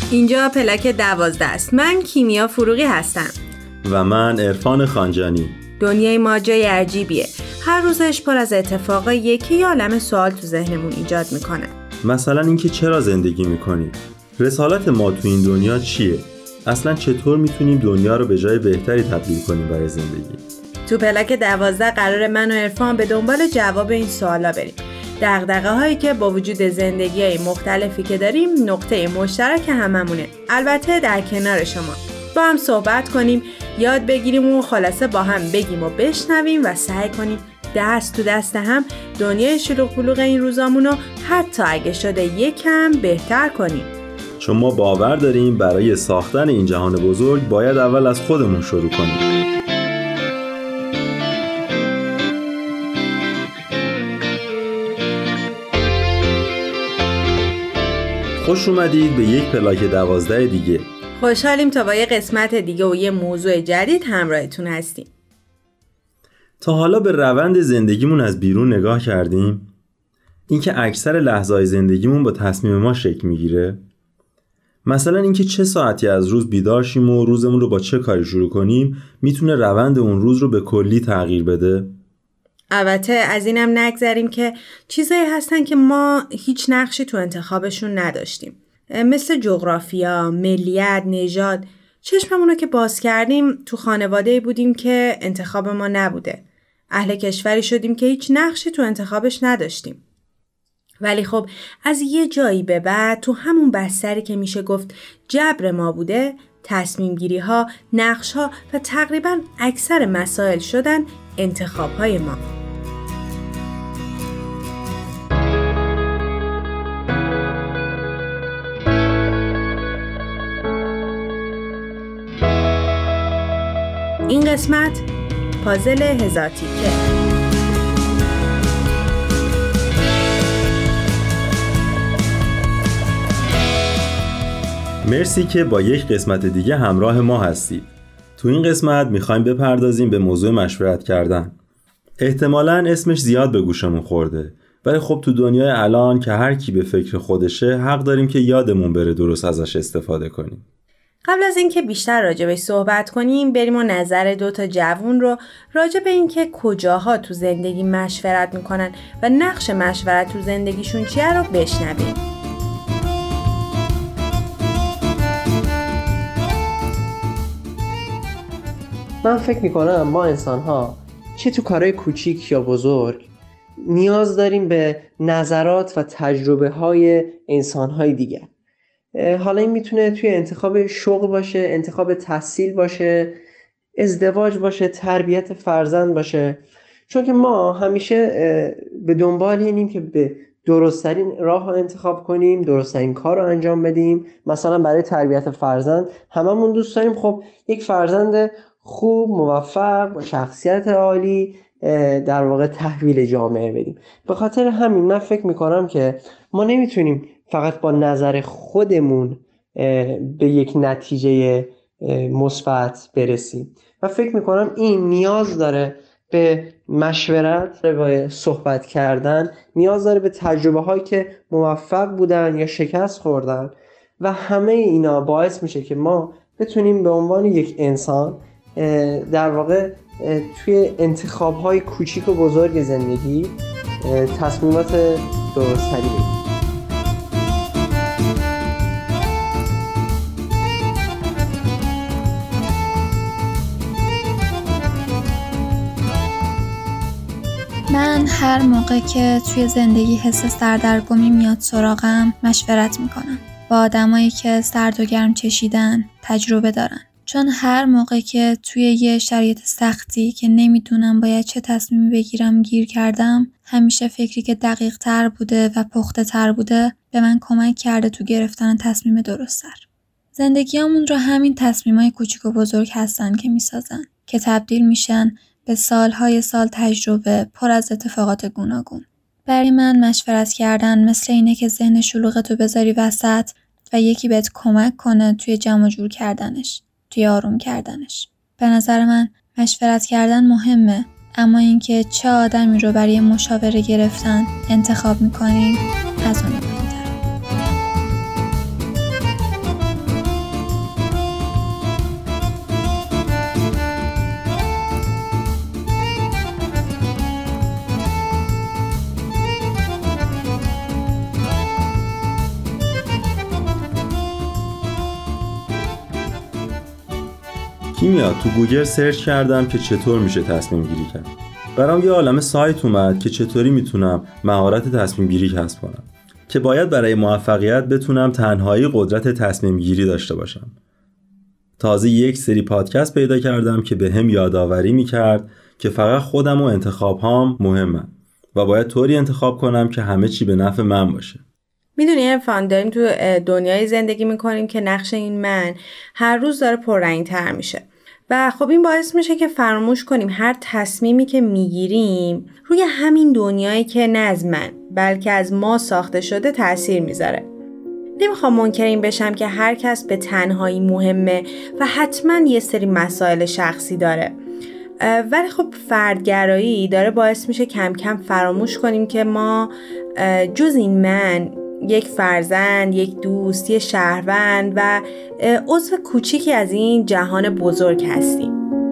اینجا پلاک 12 است. من کیمیا فروغی هستم. و من عرفان خانجانی. دنیای ما جای عجیبیه. هر روزش پر از اتفاقاییه که یه عالمه سوال تو ذهنمون ایجاد میکنه. مثلا اینکه چرا زندگی میکنیم؟ رسالت ما تو این دنیا چیه؟ اصلا چطور میتونیم دنیا رو به جای بهتری تبدیل کنیم برای زندگی؟ تو پلاک 12 قرار من و عرفان به دنبال جواب این سوالا بریم. دغدغه هایی که با وجود زندگی‌های مختلفی که داریم نقطه مشترک هممونه. البته در کنار شما. با هم صحبت کنیم، یاد بگیریم و خلاصه با هم بگیم و بشنویم و سعی کنیم دست تو دست هم دنیای شلوغ پلوغ این روزامونو حتی اگه شده یکم بهتر کنیم. چون ما باور داریم برای ساختن این جهان بزرگ باید اول از خودمون شروع کنیم. خوش اومدید به یک پلاک 12 دیگه. خوشحالیم تا با یه قسمت دیگه و یه موضوع جدید همراهتون هستیم. تا حالا به روند زندگیمون از بیرون نگاه کردیم؟ اینکه اکثر لحظه‌های زندگیمون با تصمیم ما شکل میگیره؟ مثلا اینکه چه ساعتی از روز بیدار شیم و روزمون رو با چه کاری شروع کنیم میتونه روند اون روز رو به کلی تغییر بده؟ البته از اینم نگذریم که چیزایی هستن که ما هیچ نقشی تو انتخابشون نداشتیم، مثل جغرافیا، ملیت، نژاد. چشممون رو که باز کردیم تو خانواده‌ای بودیم که انتخاب ما نبوده. اهل کشوری شدیم که هیچ نقشی تو انتخابش نداشتیم. ولی خب از یه جایی به بعد تو همون بستری که میشه گفت جبر ما بوده، تصمیم گیری ها، نقش ها و تقریبا اکثر مسائل شدن انتخاب های ما. این قسمت پازل هزار تیکه. مرسی که با یک قسمت دیگه همراه ما هستید. تو این قسمت میخوایم بپردازیم به موضوع مشورت کردن. احتمالاً اسمش زیاد به گوشمون خورده، ولی خب تو دنیای الان که هر کی به فکر خودشه حق داریم که یادمون بره درست ازش استفاده کنیم. قبل از اینکه بیشتر راجع بهش صحبت کنیم بریم و نظر 2 تا جوون رو راجع به اینکه کجاها تو زندگی مشورت میکنن و نقش مشورت تو زندگیشون چیه رو بشنویم. من فکر میکنم ما انسان‌ها چه تو کارهای کوچیک یا بزرگ نیاز داریم به نظرات و تجربه‌های انسان‌های دیگر. حالا این میتونه توی انتخاب شغل باشه، انتخاب تحصیل باشه، ازدواج باشه، تربیت فرزند باشه. چون که ما همیشه به دنبال اینیم که به درست‌ترین راه رو انتخاب کنیم، درست‌ترین کار رو انجام بدیم. مثلا برای تربیت فرزند هممون دوست داریم خب یک فرزند خوب، موفق، با شخصیت عالی در واقع تحویل جامعه بدیم. به خاطر همین من فکر میکنم که ما نمیتونیم فقط با نظر خودمون به یک نتیجه مثبت برسیم و فکر میکنم این نیاز داره به مشورت، به صحبت کردن، نیاز داره به تجربه هایی که موفق بودن یا شکست خوردن و همه اینا باعث میشه که ما بتونیم به عنوان یک انسان در واقع توی انتخاب‌های کوچیک و بزرگ زندگی تصمیمات درست‌تری بگیریم. من هر موقع که توی زندگی حس سردرگمی میاد سراغم مشورت میکنم با آدمایی که سرد و گرم چشیدن، تجربه دارن. چون هر موقع که توی یه شرایط سختی که نمیدونم باید چه تصمیمی بگیرم گیر کردم، همیشه فکری که دقیق تر بوده و پخته تر بوده به من کمک کرده تو گرفتن تصمیم درست‌تر. زندگیامون رو همین تصمیمای کوچیک و بزرگ هستن که میسازن که تبدیل میشن به سالهای سال تجربه پر از اتفاقات گوناگون. برای من مشورت کردن مثل اینه که ذهن شلوغتو بذاری وسط و یکی بهت کمک کنه توی جمع جور کردنش، توی آروم کردنش. به نظر من مشورت کردن مهمه، اما اینکه چه آدمی رو برای مشاوره گرفتن انتخاب میکنیم از اون مهم‌تره. زندگی میاد تو گوگل سرچ کردم که چطور میشه تصمیم گیری کرد. برام یه عالمه سایت اومد که چطوری میتونم مهارت تصمیم گیری کسب کنم که باید برای موفقیت بتونم تنهایی قدرت تصمیم گیری داشته باشم. تازه یک سری پادکست پیدا کردم که به هم یادآوری میکرد که فقط خودم و انتخابهام مهمم و باید طوری انتخاب کنم که همه چی به نفع من باشه. میدونی عرفان، داریم تو دنیای زندگی میکنیم که نقش این من هر روز داره پررنگ‌تر میشه و خب این باعث میشه که فراموش کنیم هر تصمیمی که میگیریم روی همین دنیایی که نه از من بلکه از ما ساخته شده تأثیر میذاره. نمیخوام منکر این بشم که هر کس به تنهایی مهمه و حتما یه سری مسائل شخصی داره، ولی خب فردگرایی داره باعث میشه کم کم فراموش کنیم که ما جز این من یک فرزند، یک دوست، یک شهروند و عضو کوچیکی از این جهان بزرگ هستیم.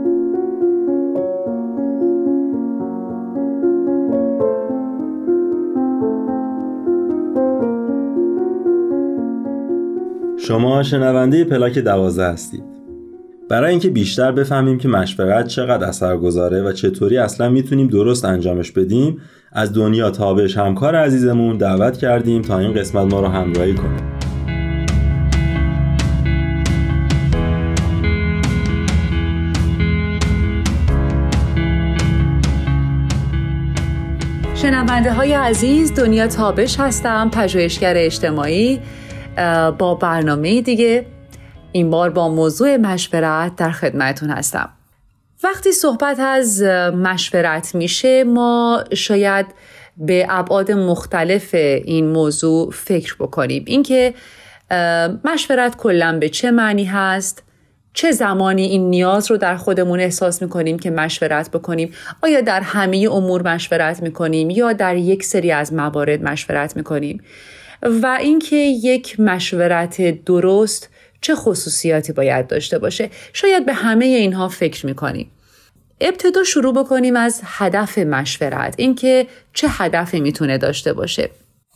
شما شنونده پلاک 12 هستید. برای اینکه بیشتر بفهمیم که مشورت چقدر اثرگذاره و چطوری اصلا میتونیم درست انجامش بدیم، از دنیا تابش همکار عزیزمون دعوت کردیم تا این قسمت ما رو همراهی کنه. شنونده های عزیز، دنیا تابش هستم، پژوهشگر اجتماعی با برنامه دیگه. این بار با موضوع مشورت در خدمتتون هستم. وقتی صحبت از مشورت میشه، ما شاید به ابعاد مختلف این موضوع فکر بکنیم. اینکه مشورت کلاً به چه معنی هست؟ چه زمانی این نیاز رو در خودمون احساس میکنیم که مشورت بکنیم؟ آیا در همه امور مشورت میکنیم یا در یک سری از موارد مشورت میکنیم؟ و اینکه یک مشورت درست چه خصوصیاتی باید داشته باشه؟ شاید به همه اینها فکر میکنیم. ابتدا شروع بکنیم از هدف مشورت، اینکه چه هدفی میتونه داشته باشه.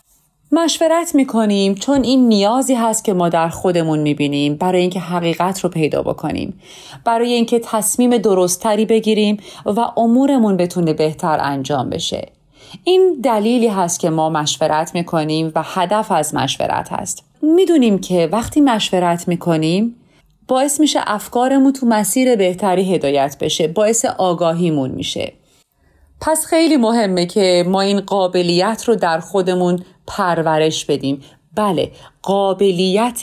مشورت میکنیم چون این نیازی هست که ما در خودمون میبینیم برای اینکه حقیقت رو پیدا بکنیم، برای اینکه تصمیم درستری بگیریم و امورمون بتونه بهتر انجام بشه. این دلیلی هست که ما مشورت میکنیم و هدف از مشورت هست. میدونیم که وقتی مشورت میکنیم باعث میشه افکارمون تو مسیر بهتری هدایت بشه، باعث آگاهیمون میشه. پس خیلی مهمه که ما این قابلیت رو در خودمون پرورش بدیم. بله، قابلیت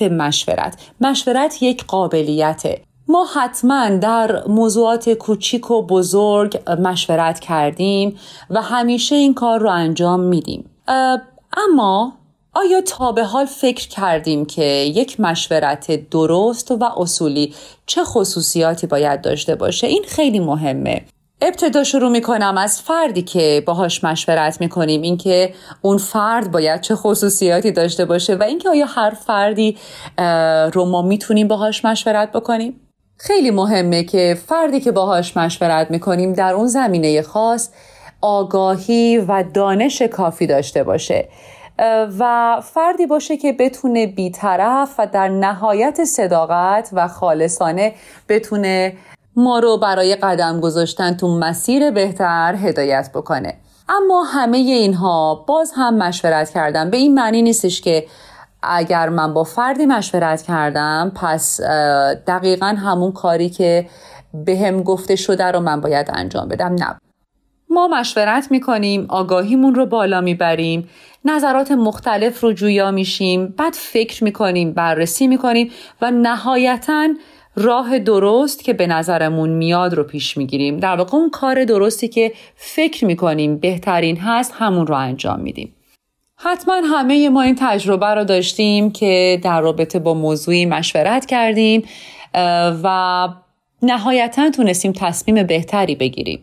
مشورت یک قابلیته. ما حتما در موضوعات کوچیک و بزرگ مشورت کردیم و همیشه این کار رو انجام میدیم. اما آیا تا به حال فکر کردیم که یک مشورت درست و اصولی چه خصوصیاتی باید داشته باشه؟ این خیلی مهمه. ابتدا شروع میکنم از فردی که باهاش مشورت میکنیم، اینکه اون فرد باید چه خصوصیاتی داشته باشه و اینکه آیا هر فردی رو ما میتونیم باهاش مشورت بکنیم. خیلی مهمه که فردی که باهاش مشورت میکنیم در اون زمینه خاص آگاهی و دانش کافی داشته باشه و فردی باشه که بتونه بی‌طرف و در نهایت صداقت و خالصانه بتونه ما رو برای قدم گذاشتن تو مسیر بهتر هدایت بکنه. اما همه اینها باز هم مشورت کردن به این معنی نیستش که اگر من با فردی مشورت کردم پس دقیقاً همون کاری که بهم گفته شده رو من باید انجام بدم. نه، ما مشورت میکنیم، آگاهیمون رو بالا میبریم، نظرات مختلف رو جویا میشیم، بعد فکر میکنیم، بررسی میکنیم و نهایتاً راه درست که به نظرمون میاد رو پیش میگیریم. در واقع اون کار درستی که فکر میکنیم بهترین هست همون رو انجام میدیم. حتما همه ما این تجربه رو داشتیم که در رابطه با موضوعی مشورت کردیم و نهایتاً تونستیم تصمیم بهتری بگیریم.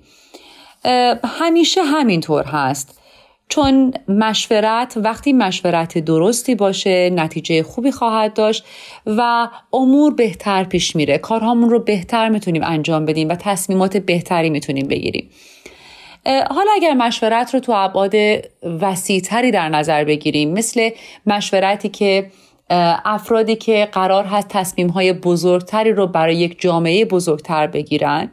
همیشه همینطور هست، چون مشورت وقتی مشورت درستی باشه نتیجه خوبی خواهد داشت و امور بهتر پیش میره، کارهامون رو بهتر میتونیم انجام بدیم و تصمیمات بهتری میتونیم بگیریم. حالا اگر مشورت رو تو ابعاد وسیع‌تری در نظر بگیریم، مثل مشورتی که افرادی که قرار هست تصمیم‌های بزرگتری رو برای یک جامعه بزرگتر بگیرن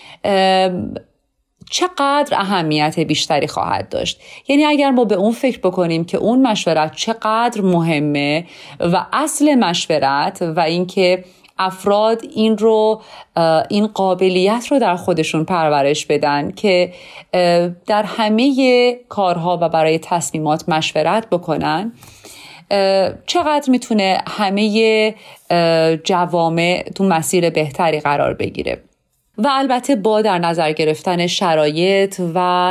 چقدر اهمیت بیشتری خواهد داشت. یعنی اگر ما به اون فکر بکنیم که اون مشورت چقدر مهمه و اصل مشورت و اینکه افراد این قابلیت رو در خودشون پرورش بدن که در همه کارها و برای تصمیمات مشورت بکنن، چقدر میتونه همه جوامع تو مسیر بهتری قرار بگیره. و البته با در نظر گرفتن شرایط و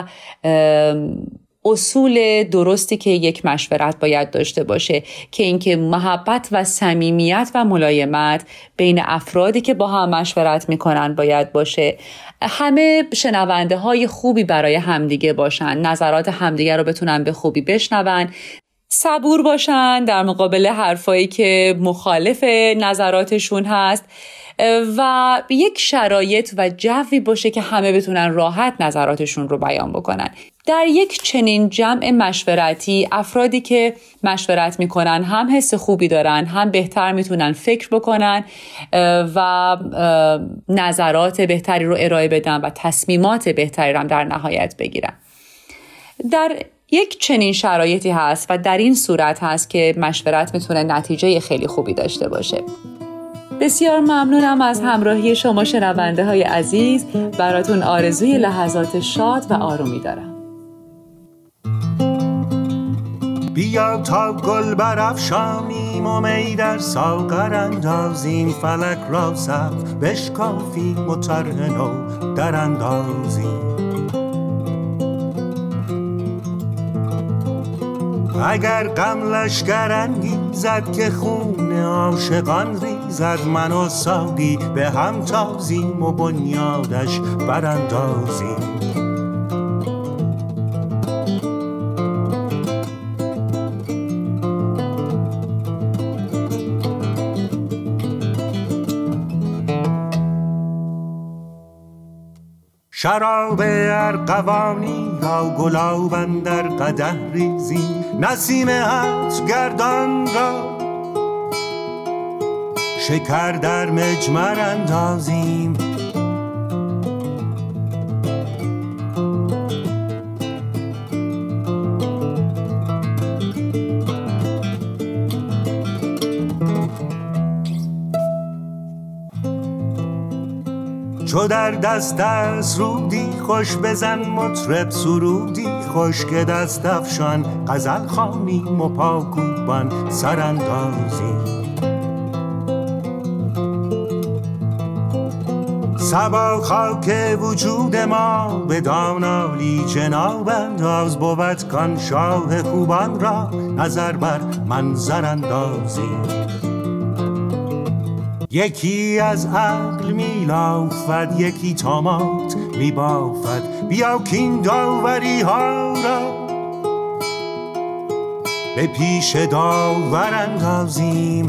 اصول درستی که یک مشورت باید داشته باشه که اینکه محبت و صمیمیت و ملایمت بین افرادی که با هم مشورت میکنن باید باشه، همه شنونده های خوبی برای همدیگه باشن، نظرات همدیگه رو بتونن به خوبی بشنون، صبور باشن در مقابل حرفایی که مخالف نظراتشون هست و یک شرایط و جوی باشه که همه بتونن راحت نظراتشون رو بیان بکنن. در یک چنین جمع مشورتی افرادی که مشورت میکنن هم حس خوبی دارن، هم بهتر میتونن فکر بکنن و نظرات بهتری رو ارائه بدن و تصمیمات بهتری رو هم در نهایت بگیرن. در یک چنین شرایطی هست و در این صورت هست که مشورت میتونه نتیجه خیلی خوبی داشته باشه. بسیار ممنونم از همراهی شما شنونده های عزیز. براتون آرزوی لحظات شاد و آرومی دارم. بیا تا گل برافشانیم و می در ساغر اندازیم، فلک را سقف بشکافیم و طرح نو در اندازیم. اگر غم لشکر انگیزد که خون عاشقان ریزد، من و ساقی به هم تازیم و بنیادش براندازیم. شراب ارغوانی را گلاب اندر قدح ریزیم، نسیم عطر گردان را شکر در مجمر اندازیم. چو در دست از رودی خوش بزن مطرب سرودی خوش، که دست افشان غزل خوانیم و پاکوبان سراندازیم. صبا خاک وجود ما به دانالی جناب انداز، بود کان شاه خوبان را نظر بر منظر اندازیم. یکی از عقل میلافد یکی طامات میبافد، بیا کین داوری ها را به پیش داور اندازیم.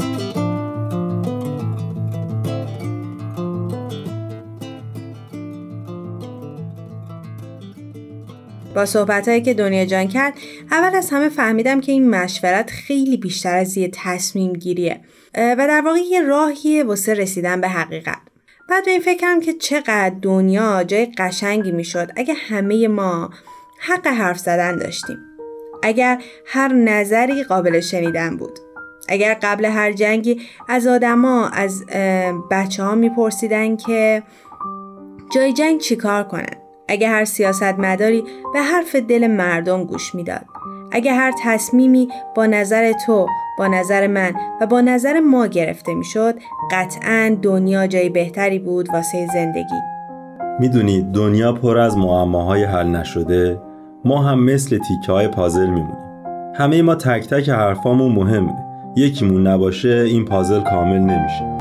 با صحبتایی که دنیا جان کرد، اول از همه فهمیدم که این مشورت خیلی بیشتر از یه تصمیم گیریه و در واقع یه راهیه واسه رسیدن به حقیقت. بعد به این فکر کردم که چقدر دنیا جای قشنگی میشد اگه همه ما حق حرف زدن داشتیم، اگر هر نظری قابل شنیدن بود، اگر قبل هر جنگی از آدما، از بچه ها میپرسیدن که جای جنگ چی کار کنن، اگه هر سیاستمداری به حرف دل مردم گوش میداد، اگه هر تصمیمی با نظر تو، با نظر من و با نظر ما گرفته میشد، قطعاً دنیا جای بهتری بود واسه زندگی. میدونید دنیا پر از معماهای حل نشده، ما هم مثل تیکه‌های پازل میمونیم. همه ما تک تک حرفامون مهمه، یکیمون نباشه این پازل کامل نمیشه.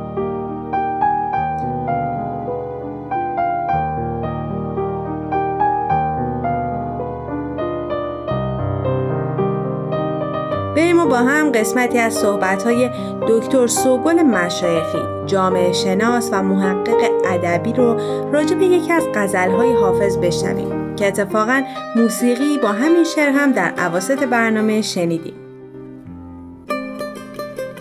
بریم و با هم قسمتی از صحبت‌های دکتر سوگل مشایخی، جامعه شناس و محقق ادبی رو راجع به یکی از غزل‌های حافظ بشنویم که اتفاقاً موسیقی با همین شعر هم در اواسط برنامه شنیدیم.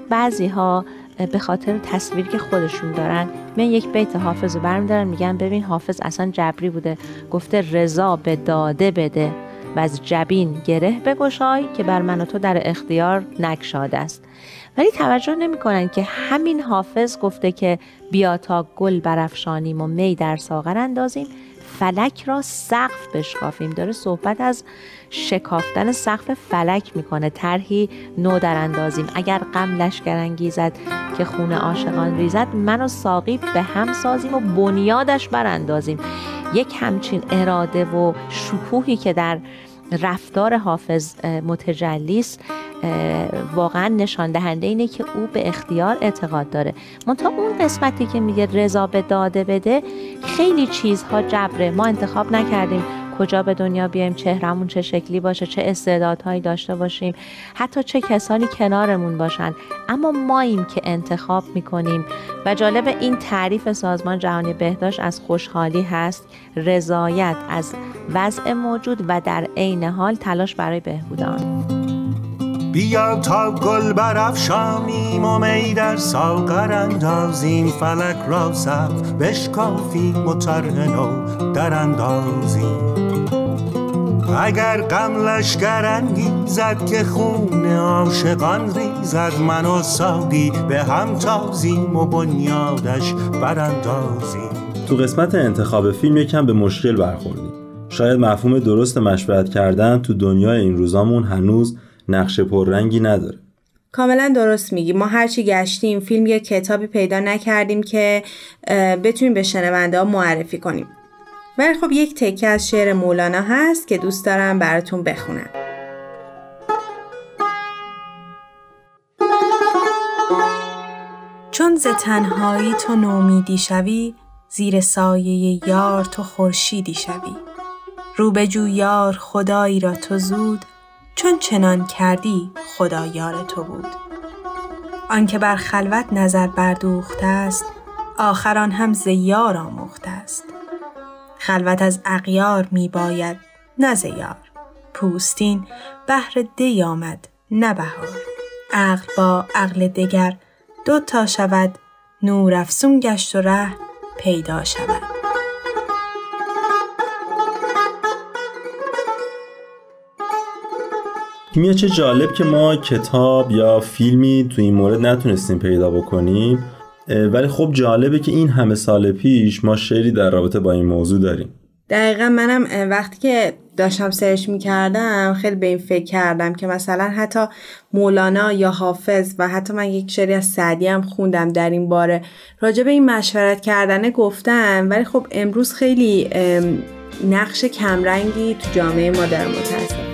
بعضی‌ها به خاطر تصویری که خودشون دارن من یک بیت حافظ رو برمی‌دارن میگن ببین حافظ اصلا جبری بوده، گفته رضا به داده بده و از جبین گره بگشای که بر من و تو در اختیار نگشاده است. ولی توجه نمی‌کنن که همین حافظ گفته که بیا تا گل برافشانیم و می در ساغر اندازیم، فلک را سقف بشکافیم. داره صحبت از شکافتن سقف فلک میکنه. طرحی نو در اندازیم، اگر غم لشکر انگیزد که خون عاشقان ریزد، من و ساقی به هم سازیم و بنیادش براندازیم. یک همچین اراده و شکوهی که در رفتار حافظ متجلی است واقعا نشان دهنده اینه که او به اختیار اعتقاد داره. منتها اون قسمتی که میگه رضا به داده بده، خیلی چیزها جبره. ما انتخاب نکردیم کجا به دنیا بیایم، چهرمون چه شکلی باشه، چه استعدادهایی داشته باشیم، حتی چه کسانی کنارمون باشن، اما ماییم که انتخاب میکنیم. و جالب این تعریف سازمان جهانی بهداشت از خوشحالی هست رضایت از وضع موجود و در عین حال تلاش برای بهبود آن. بیا تا گل برافشانیم و می در ساغر اندازیم، فلک را سقف بشکافیم و طرح نو در اندازیم. اگر غم لشکر انگیزد که خون عاشقان ریزد، من و ساقی به هم تازیم و بنیادش براندازیم. تو قسمت انتخاب فیلم یکم به مشکل برخوردیم. شاید مفهوم درست مشورت کردن تو دنیای این روزامون هنوز نقش پررنگی نداره. کاملا درست میگی. ما هرچی گشتیم فیلم یا کتابی پیدا نکردیم که بتونیم به شنونده ها معرفی کنیم. ولی خب یک تکه از شعر مولانا هست که دوست دارم براتون بخونم. چون ز تنهایی تو نومیدی شوی، زیر سایه یار تو خورشیدی شوی. رو بجو یار خدایی را تو زود، چون چنان کردی خدا یار تو بود. آن که بر خلوت نظر بردوخته است، آخران هم ز یار آموخته است. خلوت از اغیار می باید نه ز یار، پوستین بهر دی آمد نه بهار. عقل با عقل دگر دو تا شود، نور افزون گشت و ره پیدا شود. کیمیا چه جالب که ما کتاب یا فیلمی تو این مورد نتونستیم پیدا بکنیم، ولی خب جالبه که این همه سال پیش ما شعری در رابطه با این موضوع داریم. دقیقا منم وقتی که داشتم سرچ می‌کردم خیلی به این فکر کردم که مثلا حتی مولانا یا حافظ و حتی من یک شعری از سعدی هم خوندم در این باره راجع به این مشورت کردن گفتم، ولی خب امروز خیلی نقش کمرنگی تو جامعه ما داره متأسفانه.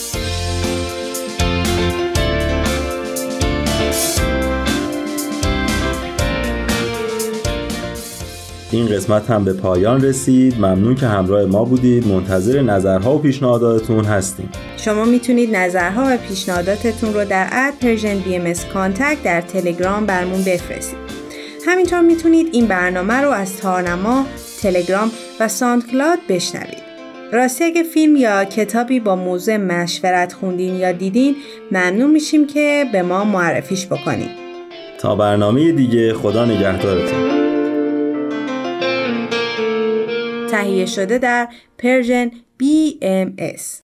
این قسمت هم به پایان رسید. ممنون که همراه ما بودید. منتظر نظرها و پیشنهاداتتون هستیم. شما میتونید نظرها و پیشنهاداتتون رو در @persianbmscontact در تلگرام برمون بفرستید. همینطور میتونید این برنامه رو از تارنما، تلگرام و ساندکلاد بشنوید. راستی اگه فیلم یا کتابی با موضوع مشورت خوندین یا دیدین، ممنون میشیم که به ما معرفیش بکنید. تا برنامه دیگه، خدا نگهدارتون. تهیه شده در پرژن BMS.